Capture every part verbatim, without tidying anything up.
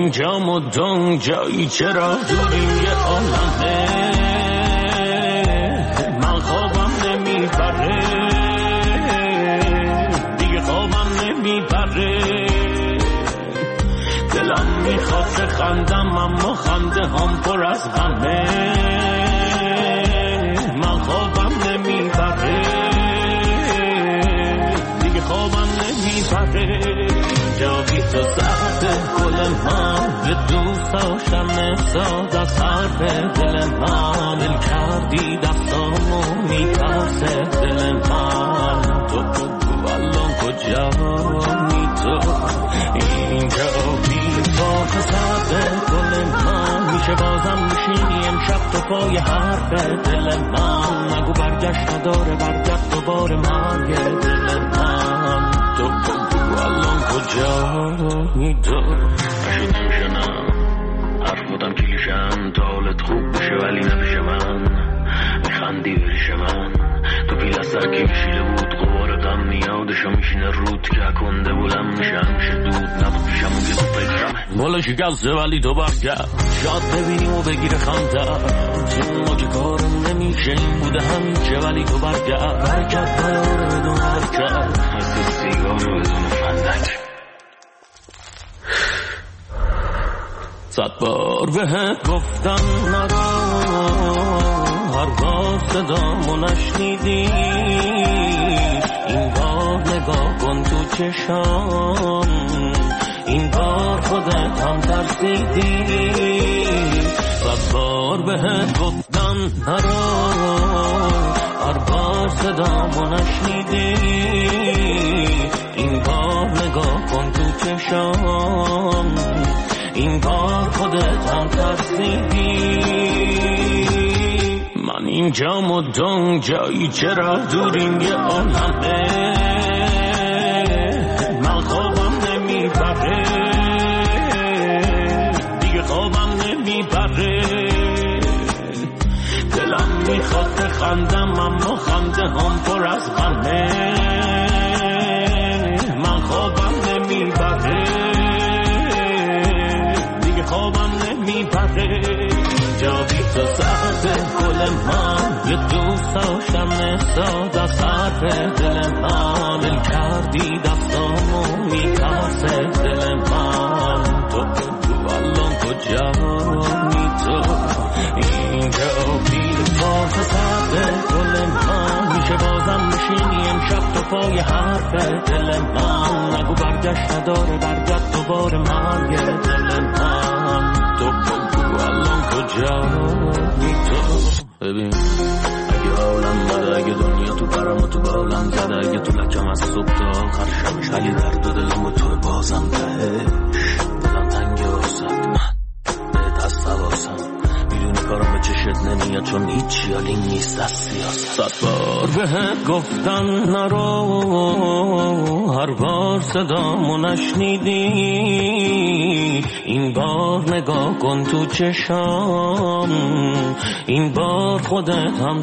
اینجا مدام جایی چرا دوریم یه عالمه من خوابم نمیبره دیگه خوابم نمیبره دلم میخواد خندم اما خنده هم پر از غمه من خوابم نمیبره دیگه خوابم نمیبره جاوی تو سخته گل من به دوست داشتم احساس از حرف دل من دل کردی دستامو میترسه دل من تو بگو الان کجا می تو اینجا بی با تو سخته گل من میشه بازم میشینی امشب تو پای حرف دل من نگو برگشت نداره برگشت دوباره مرگ دل من تو بگو الان کجا می تو نشد نمیشنم حرف بودم کلیشم تا حالت خوب بشه ولی نبشه من میخندی بریش من تو پیل از سرکی بشیده بود قوار غم میادشو میشینه رود که کنده بولم میشه همیشه دود نبود پیشم اونگه تو فکرم بالا شکسته ولی تو برگرد شاد ببینیم و بگیره خمتر ما که کارم نمیشه این بوده همیشه ولی تو برگرد برکت بیاره بدون حرکت مثل سیگار بدون فندک صد بار بهت گفتم نرو هر بار صدامو نشنیدی این بار نگاه کن تو چشام این بار خودت هم ترسیدی صد بار بهت گفتم نرو هر بار صدامو نشنیدی این بار نگاه کن تو چشام این بار خودت هم ترسیدی من اینجا مدام جایی چرا دوریم یه عالمه من خوابم نمیبره دیگه خوابم نمیبره دلم میخواد خندم اما خنده هم پر از غمه من خوابم نمیبره خوابم نمیبره جاوی تو سخته گل من یه دوست داشتم احساس از حرف دل من دل کردی دستامو میترسه دل من تو بگو الان کجا می تو اینجا بی با تو سخته گل من میشه بازم میشینی امشب تو پای حرف دل من نگو برگشت نداره برگشت دوباره مرگ دل من تو بگو الان کجا می تو ببین اگه حالم بده اگه دنیا تو برم و تو بالم زده اگه تو لکم از صبح تا آخر شبش اگه درد و دلم و تو بازم تهش دلم تنگه واسد من بهت از حواسم میدونی کارم به چشت نمیاد چون هیچی حالی نیست از سیاست صد بار بهت گفتم نرو هر بار صدامو نشنیدی این بار نگاه کن تو چشام این بار خودت هم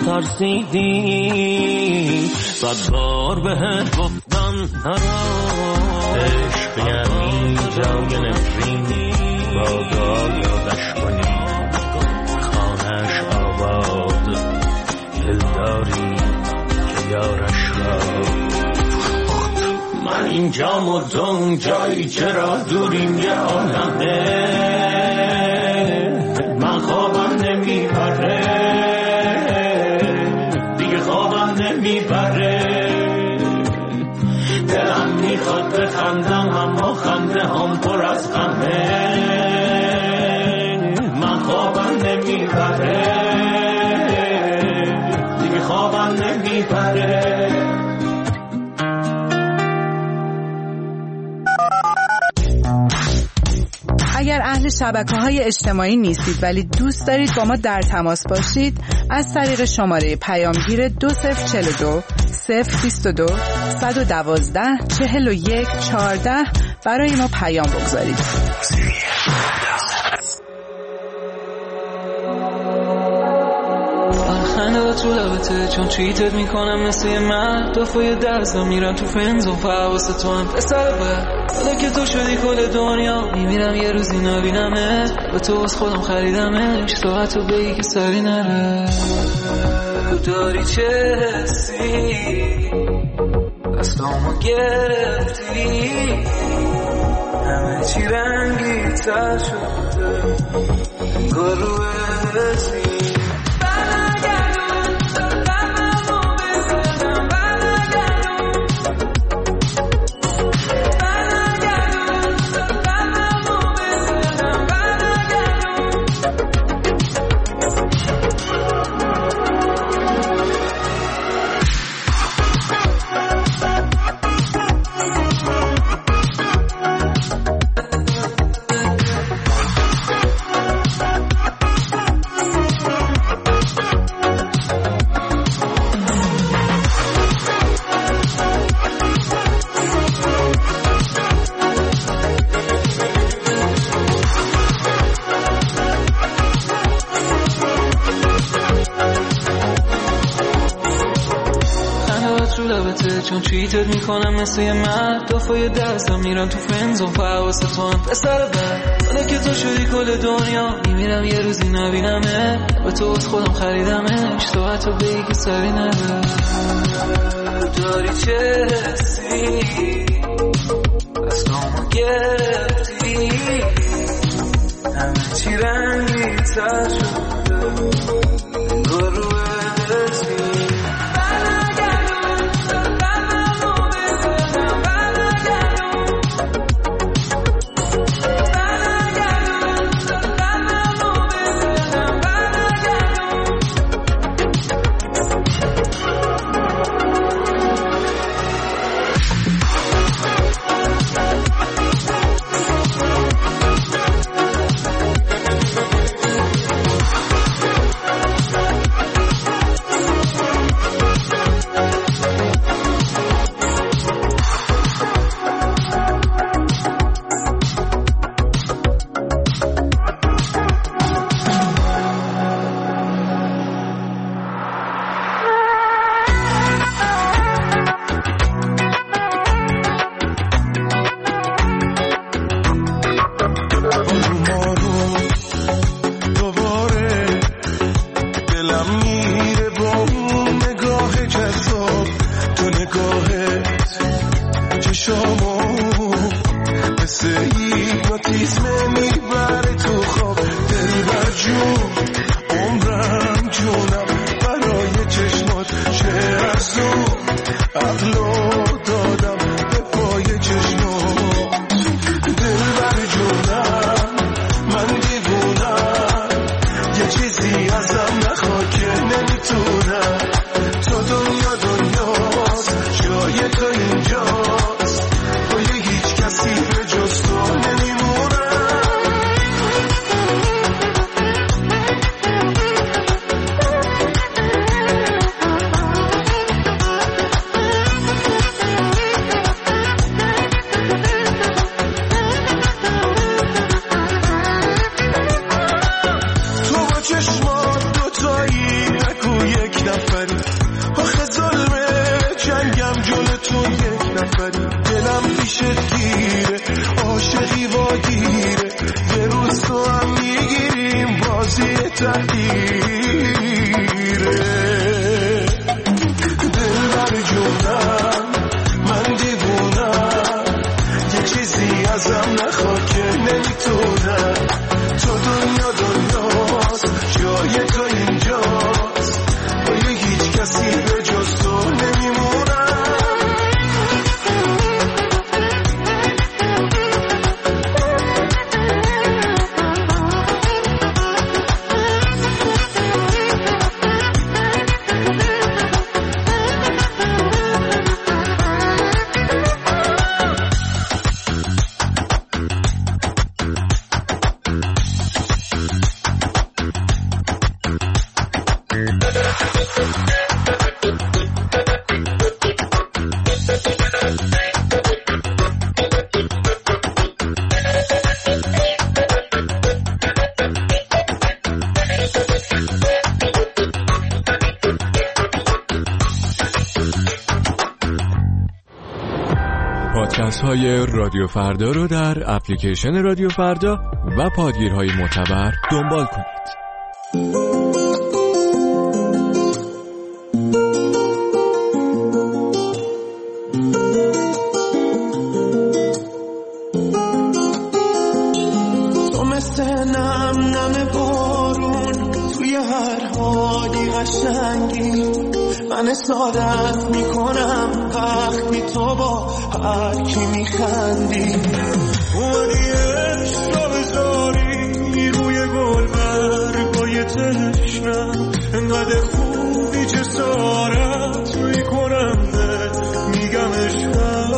ترسیدی صد بار بهت گفتم نرو عشق یعنی جای نفرینی با دعا یادش کنی خانهش آباد دلداری که یارش را من اینجا مدام جایی چرا دوریم یه عالمه من خوابم نمیبره دیگه خوابم نمیبره دلم میخواد بخندم اما خنده هم پر از غمه من خوابم نمیبره دیگه خوابم نمیبره اگر اهل شبکه‌های اجتماعی نیستید ولی دوست دارید با ما در تماس باشید از طریق شماره پیامگیر دو صفر چهل و دو صفر بیست و دو صد و دوازده چهل و یک چهارده برای ما پیام بگذارید. خنده تو لبته چون چیتت میکنم مثل من دفعه درزا میرم تو فرنزون فواسه تو هم پسر بر حالا که تو شدی کل دنیا میمیرم یه روزی نبینمه به تو از خودم خریدمش تو حتی بگی که سری نره تو داری چه حسی دستامو گرفتی همه چی رنگی تر شده انگار رو حسی چون چیتت میکنم مثل من دفعه درزم میرم تو فرنزون فواسه تو هم پسر بر حالا که تو شدی کل دنیا میمیرم یه روزی نبینمه به تو از خودم خریدمش تو حتی بگی که سری نره داری چه حسی دستامو گرفتی همه چی رنگی تر شده انگار رو حسی پادکست های رادیو فردا رو در اپلیکیشن رادیو فردا و پادگیرهای معتبر دنبال کنید. تو مثل نم نم بارون توی هر حالی قشنگی، من اسارت میکنم وقتی تو با هر کی میخندی. اومدی عشق را بذاری روی گل برگای تشنم، انقدر خوبی جسارت میکنم ده میگم عشقم.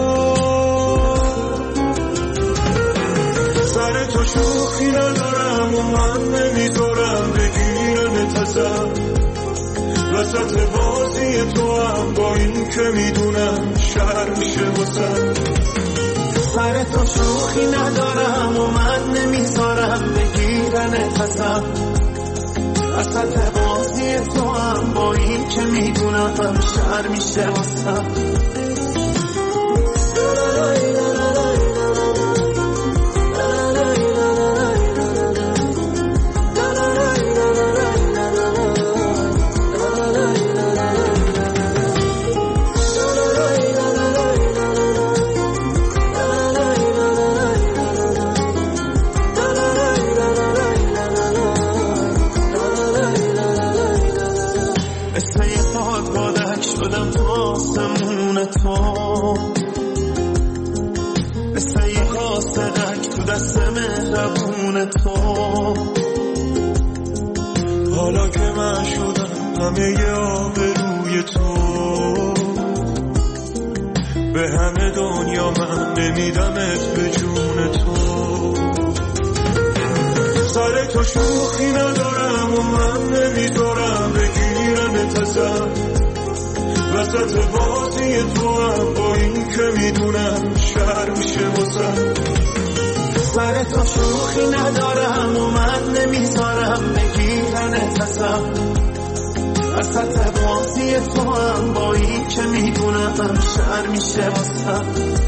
سر تو شوخی ندارم و من نمیذارم بگیرن تزم، وسط بازی تو هم با این که میدونم شر میشه واسم. سر تو شوخی ندارم و من نمیذارم بگیرن ازم، وسط بازی تو هم با این که میدونم شر میشه واسم. حالا که من شدم همه آبروی تو، به همه دنیا من نمیدمت به جون تو. سر تو شوخی ندارم و من نمیذارم بگیرن تزم، وسط بازی تو هم با این که میدونم شر میشه واسم. سر تو شوخی ندارم و من نمیذارم بگیرن ازم، وسط بازی تو هم با این که میدونم شر میشه واسم.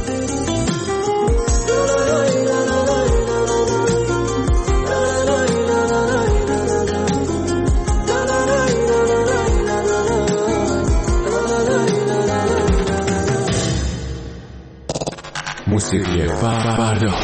موسیقی فردا.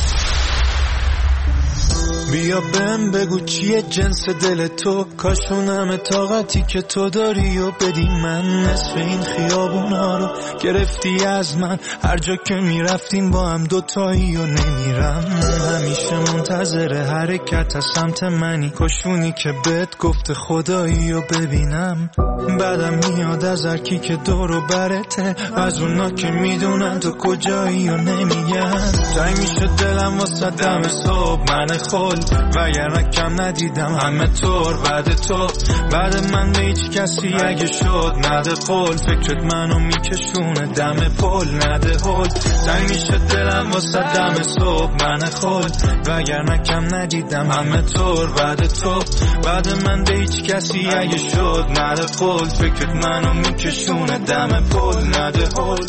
بیا بهم بگو چیه جنس دل تو، کاشونم طاقتی که تو داری و بدی من. نصف این خیابونا رو گرفتی از من، هر جا که میرفتیم با هم دوتایی و نمیرم. همیشه منتظر حرکت از سمت منی، کاشونی که بهت گفت خدایی و ببینم. بعدم میاد از هر کی که دور و برته، از اونا که میدونن تو کجایی و نمیگن. تنگ میشه دلم واسه دم صبح من خل، وگرنه کم ندیدم همه طور بعد تو. بعد من به هیچ کسی اگه شد نده قول، فکرت منو میکشونه دم پل نده هل. تنگ میشه دلم واسه دم صبح من خل، وگرنه کم ندیدم همه طور بعد تو. بعد من به هیچ کسی اگه شد نده قول، فکرت منو میکشونه دم پل نده هل.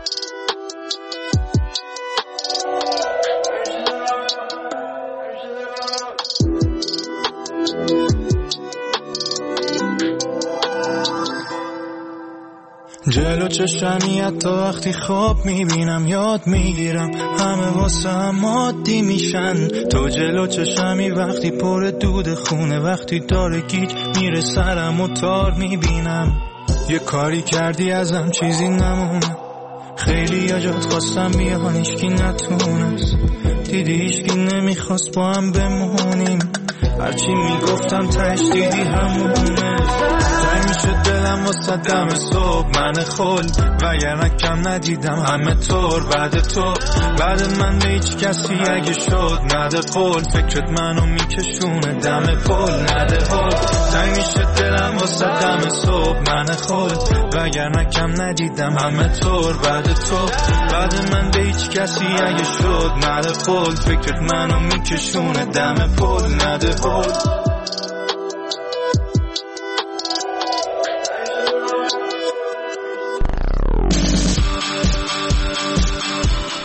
جلو چشمی حتی وقتی خواب میبینم یاد میگیرم همه واسه هم عادی میشن. تو جلو چشمی وقتی پر دود خونه، وقتی داره گیج میره سرم و تار میبینم. یه کاری کردی ازم چیزی نمونه، خیلی یا جات خواستم بیان ایشکی نتونست، دیدی ایشکی نمیخواست با هم بمونیم. هرچی میگفتم تش دیدی همونه. تنگ میشه دلم واسه دم صبح من خل، وگرنه کم ندیدم همه طور بعد تو. بعد من به هیچ کسی اگه شد نده قول، فکرت منو میکشونه دم پل نده هل. تنگ میشه دلم واسه دم صبح من خل، وگرنه کم ندیدم همه طور بعد تو. بعد من به هیچ کسی اگه شد نده قول، فکرت منو میکشونه دم پل نده هل.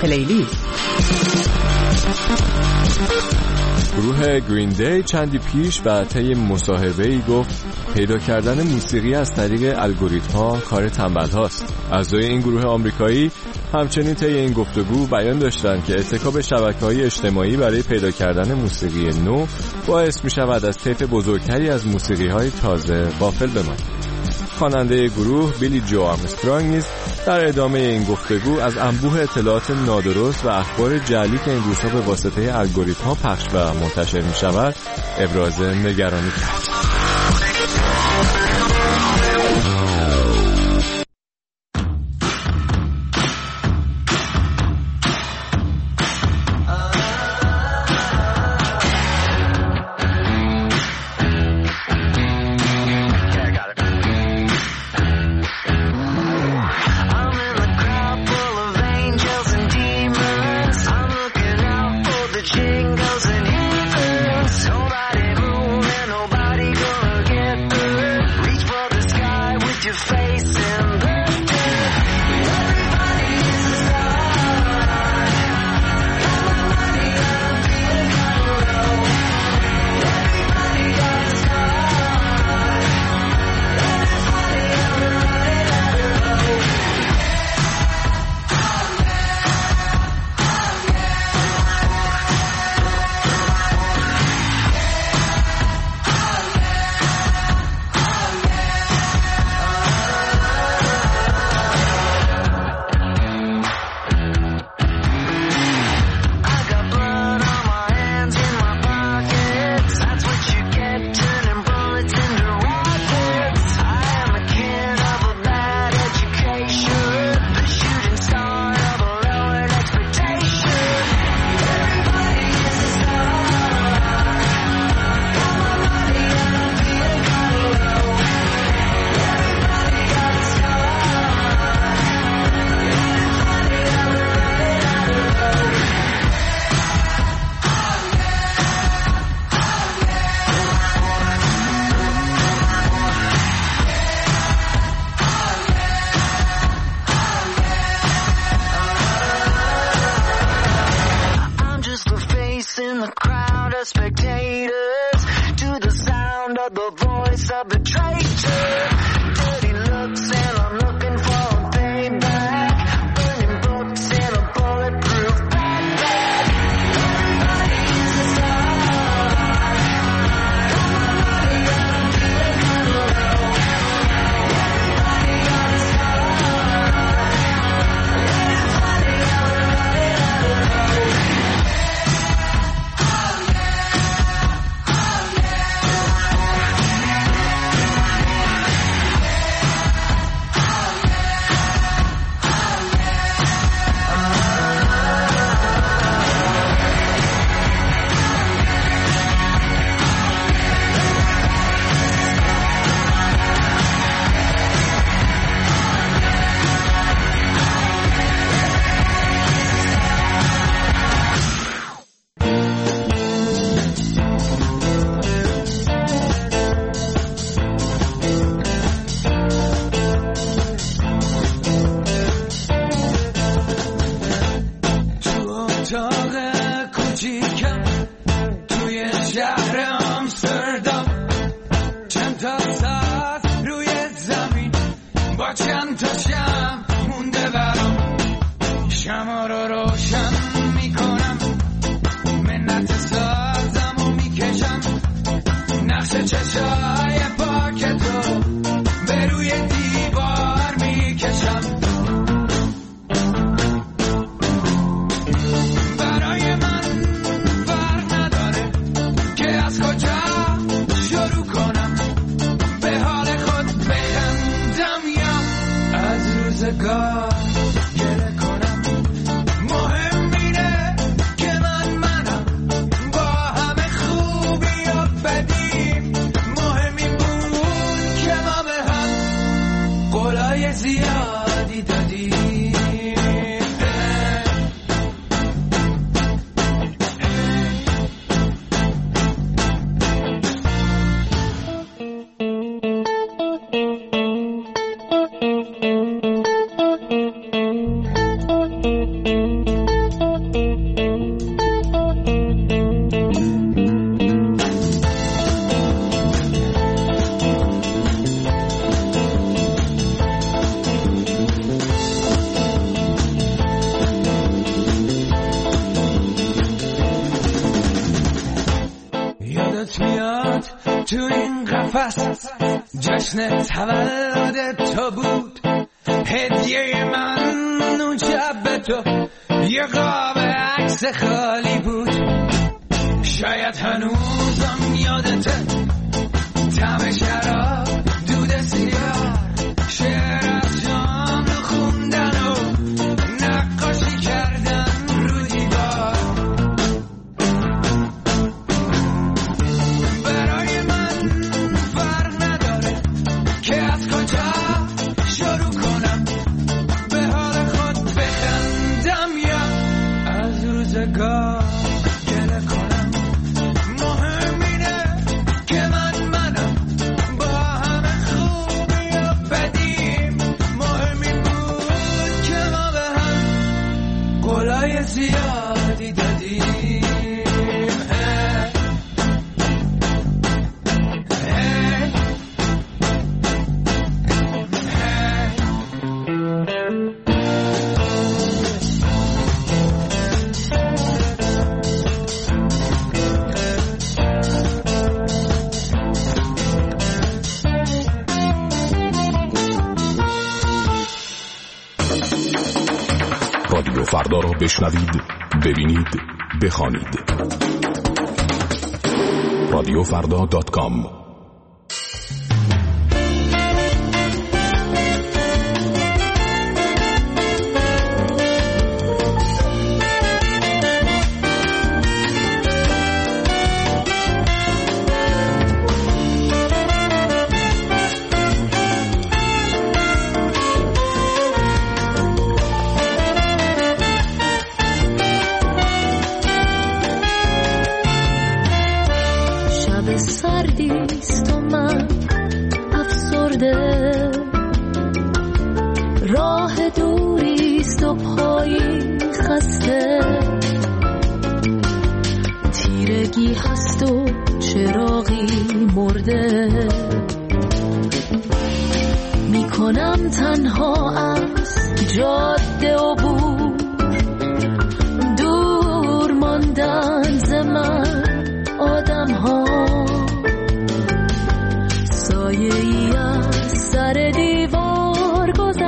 پلیلیست. گروه گرین دی چندی پیش و طی مصاحبه‌ای گفت پیدا کردن موسیقی از طریق الگوریتم‌ها کار تنبل هاست. اعضای این گروه آمریکایی همچنین طی این گفتگو بیان داشتند که اتکا به شبکه‌های اجتماعی برای پیدا کردن موسیقی نو باعث می‌شود از طیف بزرگتری از موسیقی‌های تازه غافل بماند. خواننده گروه بیلی جو آرمسترانگ نیز در ادامه این گفتگو از انبوه اطلاعات نادرست و اخبار جعلی که این روزها به واسطه الگوریتم‌ها پخش و منتشر می‌شود ابراز نگرانی کرد. برای من فرق نداره که یادت میاد تو این قفس جشن تولد تو بود، هدیه من اون شب به تو یه قاب عکس خالی بود. شاید هنوزم یادته طعم شراب، دود سیگار، شعر از جام خوندن و نقاشی کردن رو دیوار. برای من فرق نداره که از کجا شروع کنم، به حال خود بخندم یا از روزگار گله کنم. مهم اینه که من منم با همه خوبی و بدیم. مهم این بود که ما به هم قولای زیادی دادیم. رادیو فردا را بشنوید، ببینید، بخوانید. رادیو فردا دات کام. سردیست و من افسرده، راه دوریست و پایی خسته، تیرگی هست و چراغی مرده، میکنم تنها از جاده و بور، دور ماندن ز من آدم ها، سایه ای از سر دیوار گذشت،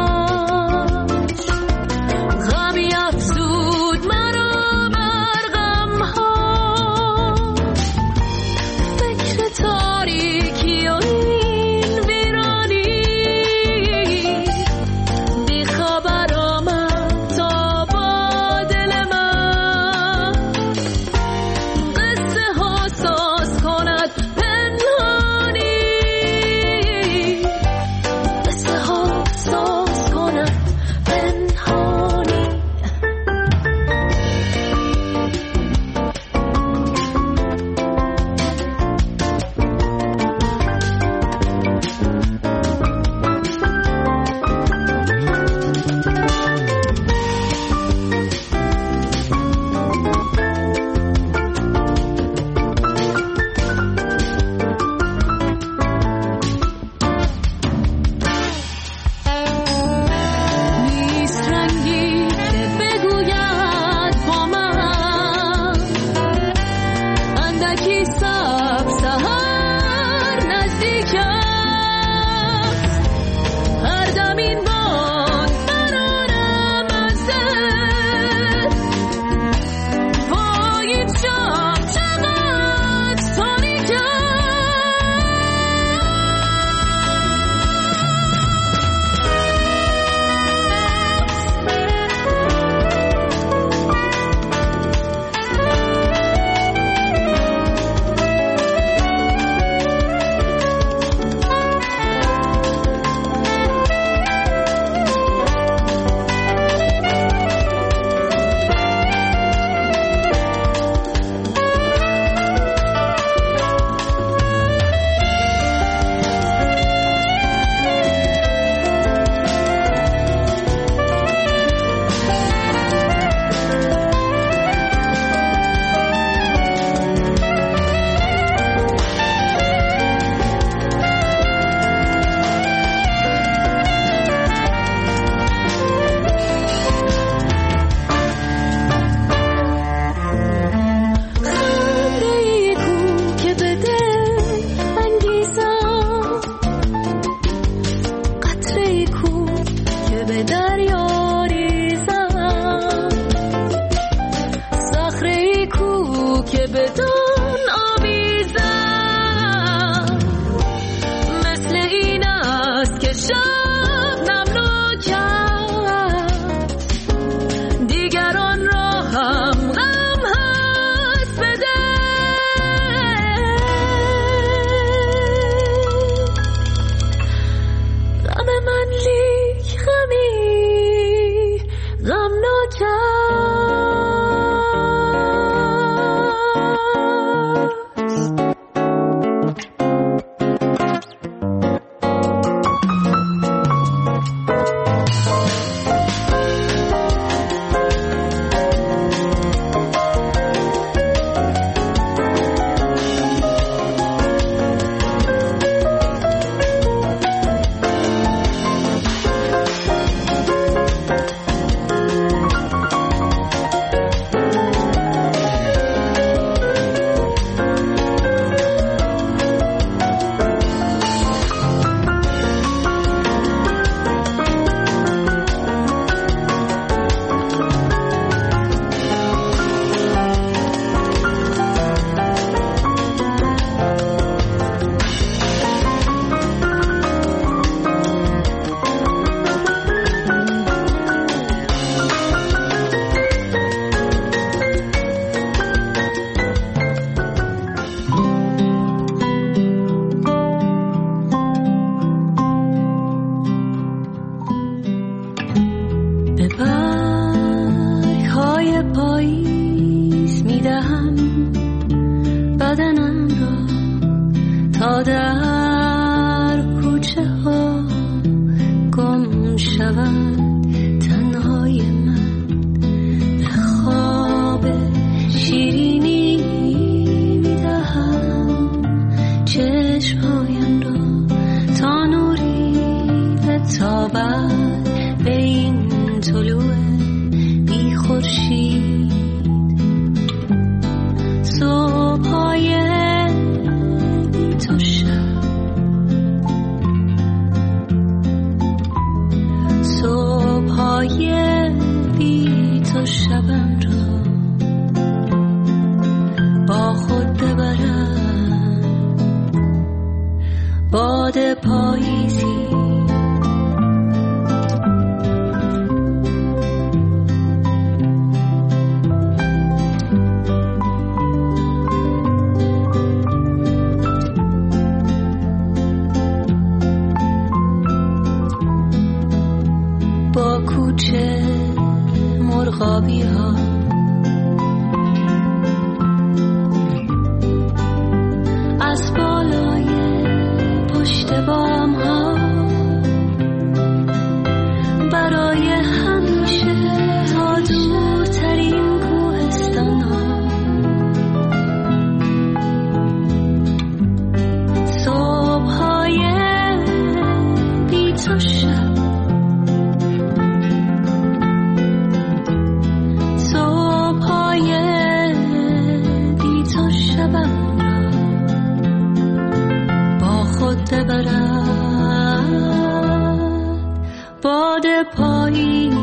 غمی افزود مرا بر غم ها، فکر تاریکی و این ویرانی، بی خبر آمد تا با دل من، قصه ها ساز کند پنهانی، قصه ها ساز کند پنهانی. نیست رنگی که بگوید با من، اندکی سب سحر نزدیک است، هر دم این باد برارم از دل، وای این شب چقدر تاریک است. تا در کوچه ها گم شود تنهای من، به خواب شیرینی میدهم چشمهایم را تا نوری بتابد به این طلوع بی خورشید. صبح‌های بی تو شب، صبح‌های بی تو شبم را با خود ببرم، باد پاییزی با کوچه مرغابی ها، از بالای پشت بام ها، برای همیشه تا دورترین کوهستان ها. صبح‌های بی تو شب، صبح‌های بی تو شبم را با خود ببرد، باد پاییزی